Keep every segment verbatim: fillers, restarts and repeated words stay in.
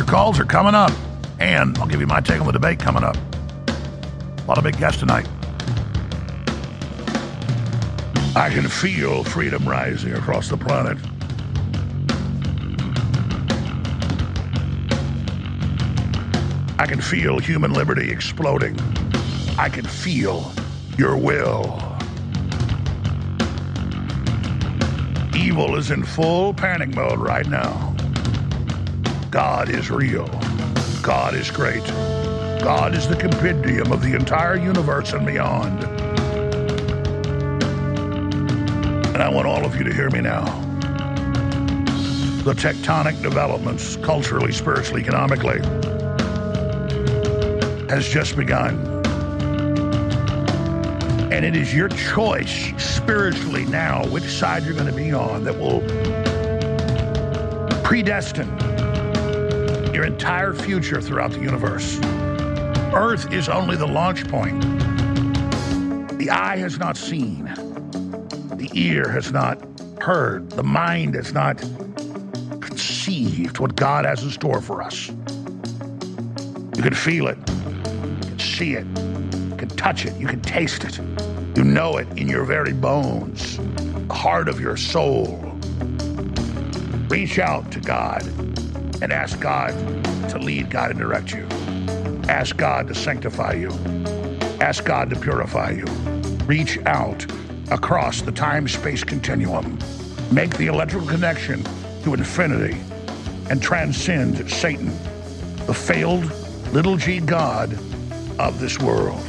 calls are coming up. And I'll give you my take on the debate coming up. A lot of big guests tonight. I can feel freedom rising across the planet. I can feel human liberty exploding. I can feel your will. Evil is in full panic mode right now. God is real. God is great. God is the compendium of the entire universe and beyond. And I want all of you to hear me now. The tectonic developments, culturally, spiritually, economically, has just begun. And it is your choice spiritually now which side you're going to be on that will predestine your entire future throughout the universe. Earth is only the launch point. The eye has not seen. The ear has not heard. The mind has not conceived what God has in store for us. You can feel it. See it, you can touch it, you can taste it, you know it in your very bones, the heart of your soul. Reach out to God and ask God to lead, God, and direct you. Ask God to sanctify you. Ask God to purify you. Reach out across the time-space continuum. Make the electrical connection to infinity and transcend Satan, the failed little g God of this world.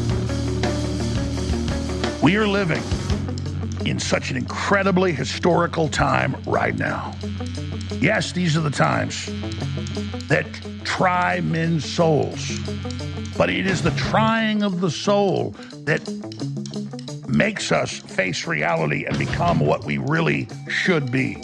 We are living in such an incredibly historical time right now. Yes, these are the times that try men's souls, but it is the trying of the soul that makes us face reality and become what we really should be.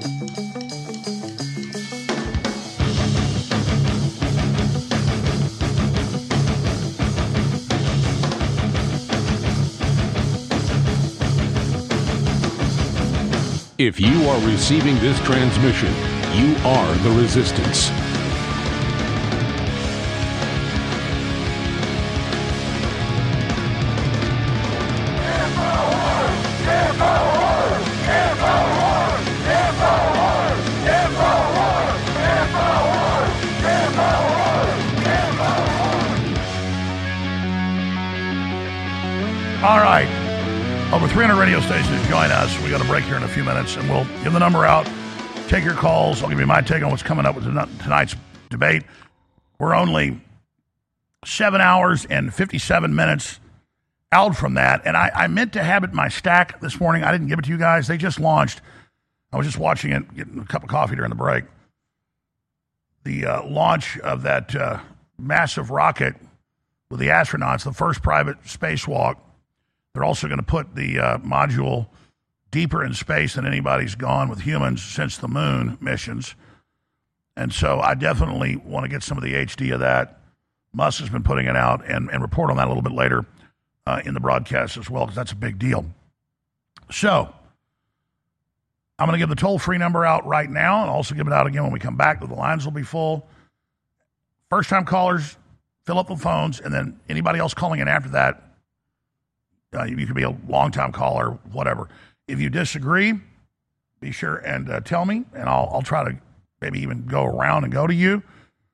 If you are receiving this transmission, you are the resistance. All right. Over three hundred radio stations join us. We got a break here in a few minutes, and we'll give the number out. Take your calls. I'll give you my take on what's coming up with tonight's debate. We're only seven hours and fifty-seven minutes out from that, and I, I meant to have it in my stack this morning. I didn't give it to you guys. They just launched. I was just watching it, getting a cup of coffee during the break. The uh, launch of that uh, massive rocket with the astronauts, the first private spacewalk. They're also going to put the uh, module deeper in space than anybody's gone with humans since the moon missions. And so I definitely want to get some of the H D of that. Musk has been putting it out and, and report on that a little bit later uh, in the broadcast as well, because that's a big deal. So I'm going to give the toll-free number out right now and also give it out again when we come back. The lines will be full. First-time callers, fill up the phones, and then anybody else calling in after that, Uh, you could be a long-time caller, whatever. If you disagree, be sure and uh, tell me, and I'll, I'll try to maybe even go around and go to you.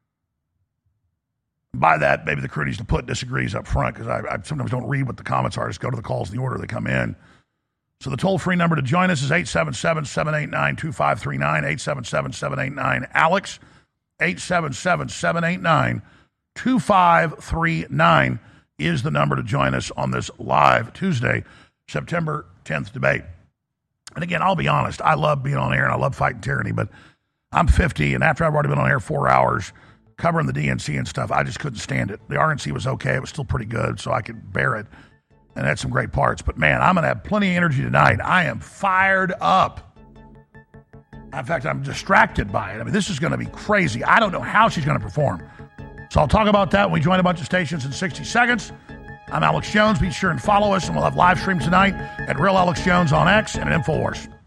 By that, maybe the crew needs to put disagrees up front, because I, I sometimes don't read what the comments are. I just go to the calls in the order they come in. So the toll-free number to join us is eight seven seven, seven eight nine, two five three nine, eight seven seven, seven eight nine, ALEX, eight seven seven, seven eight nine, two five three nine. Is the number to join us on this live Tuesday, September tenth debate. And again, I'll be honest, I love being on air and I love fighting tyranny, but I'm fifty, and after I've already been on air four hours covering the D N C and stuff, I just couldn't stand it. The R N C was okay. It was still pretty good, so I could bear it, and had some great parts. But man, I'm going to have plenty of energy tonight. I am fired up. In fact, I'm distracted by it. I mean, this is going to be crazy. I don't know how she's going to perform. So I'll talk about that when we join a bunch of stations in sixty seconds. I'm Alex Jones. Be sure and follow us, and we'll have live stream tonight at Real Alex Jones on X and at InfoWars.